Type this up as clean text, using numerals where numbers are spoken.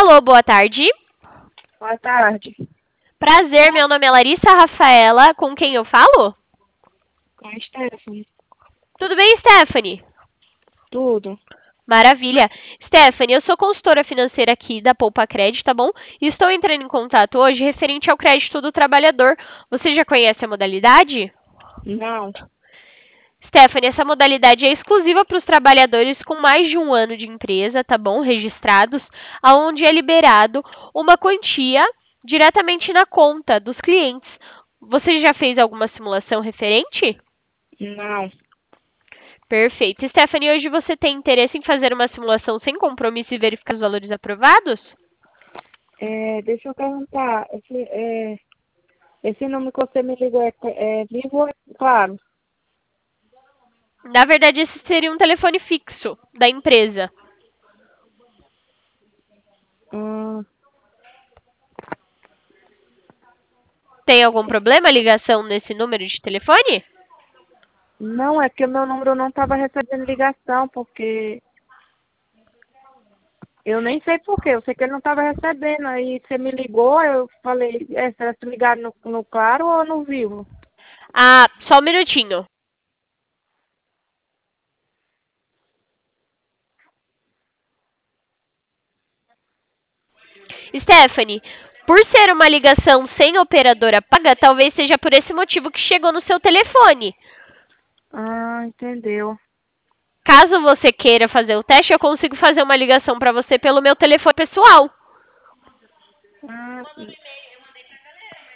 Alô, boa tarde. Boa tarde. Prazer, meu nome é Larissa Rafaela. Com quem eu falo? Com a Stephanie. Tudo bem, Stephanie? Tudo. Maravilha. Stephanie, eu sou consultora financeira aqui da Poupa Crédito, tá bom? E estou entrando em contato hoje referente ao crédito do trabalhador. Você já conhece a modalidade? Não. Stephanie, essa modalidade é exclusiva para os trabalhadores com mais de um ano de empresa, tá bom? Registrados, aonde é liberado uma quantia diretamente na conta dos clientes. Você já fez alguma simulação referente? Não. Perfeito. Stephanie, hoje você tem interesse em fazer uma simulação sem compromisso e verificar os valores aprovados? Deixa eu perguntar. Esse número que você me ligou é vivo ou é claro? Na verdade, esse seria um telefone fixo da empresa. Hum, Tem algum problema a ligação nesse número de telefone? não, é que o meu número não estava recebendo ligação, porque eu nem sei por quê. Eu sei que ele não estava recebendo. Aí você me ligou, eu falei, será que ligaram no claro ou no vivo? Ah, só um minutinho. Stephanie, por ser uma ligação sem operadora paga, talvez seja por esse motivo que chegou no seu telefone. Ah, entendeu. Caso você queira fazer o teste, eu consigo fazer uma ligação para você pelo meu telefone pessoal. Ah,